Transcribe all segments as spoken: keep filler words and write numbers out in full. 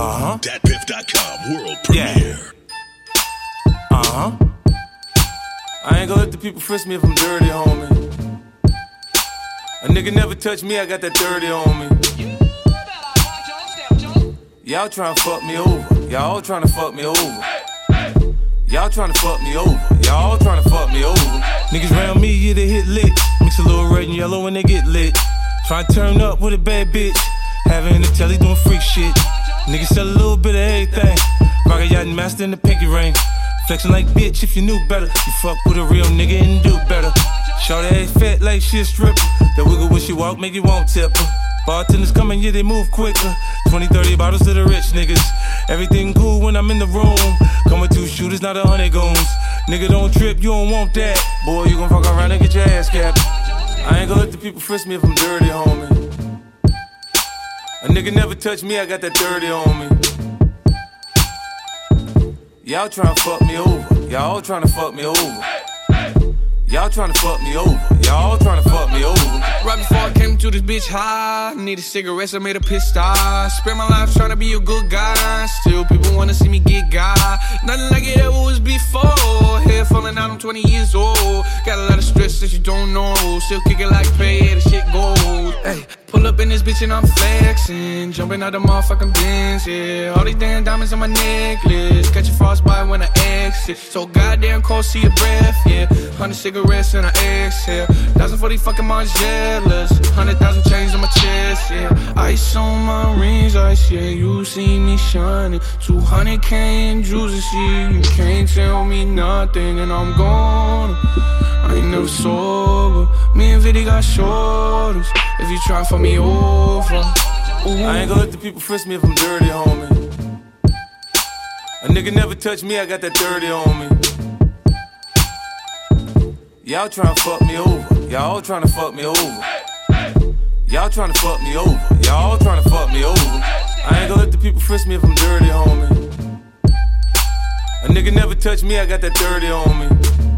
Uh-huh. dat piff dot com world premiere. Yeah. Uh-huh. I ain't gonna let the people frisk me if I'm dirty, homie. A nigga never touch me, I got that dirty on me. Y'all tryna fuck me over. Y'all tryna fuck me over. Y'all tryna fuck me over. Y'all tryna fuck me over. Niggas round me, yeah, they hit lit. Mix a little red and yellow when they get lit. Tryna turn up with a bad bitch. Having the telly doing freak shit. Niggas sell a little bit of everything. Rock a yacht and master in the pinky ring. Flexing like bitch if you knew better. You fuck with a real nigga and do better. Shorty ass fat like she a stripper. That wiggle when she walk make you won't tip her. Bartenders coming, yeah, they move quicker. twenty, thirty bottles to the rich niggas. Everything cool when I'm in the room. Come with two shooters, not a hundred goons. Nigga, don't trip, you don't want that. Boy, you gon' fuck around and get your ass capped. I ain't gonna let the people frisk me if I'm dirty, homie. A nigga never touch me, I got that dirty on me. Y'all tryna fuck me over. Y'all tryna fuck me over. Y'all tryna fuck me over. Y'all tryna fuck me over. Right before I came to this bitch high, needed cigarettes, I made a piss star. Spent my life tryna be a good guy. Still people wanna see me get God. Nothing like it ever was before. Hair falling out, I'm twenty years old. Got a lot of stress that you don't know. Still kicking like pay, the shit goes. Hey, pull up in this bitch and I'm flexing. Jumping out the motherfucking Benz, yeah. All these damn diamonds on my necklace. Catch a frostbite when I exit. So goddamn cold, see your breath, yeah. Hundred cigarettes and I exhale. Thousand forty fucking Margielas. Hundred thousand chains on my chest, yeah. Ice on my rings, ice, yeah. You see me shining. Two hundred K in juices, yeah. You can't tell me nothing and I'm gone. I ain't never sober. Me and Viddy got shoulders. If you try for me over, ooh. I ain't gonna let the people frisk me if I'm dirty, homie. A nigga never touch me, I got that dirty on me. Y'all tryna fuck me over. Y'all tryna fuck me over. Y'all tryna fuck me over. Y'all tryna fuck me over. I ain't gonna let the people frisk me if I'm dirty, homie. A nigga never touch me, I got that dirty on me.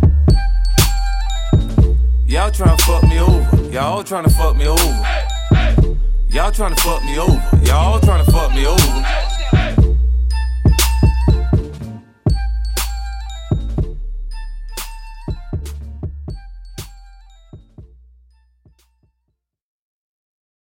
Y'all tryna fuck me over. Y'all tryna fuck me over. Y'all tryna fuck me over. Y'all tryna fuck me over.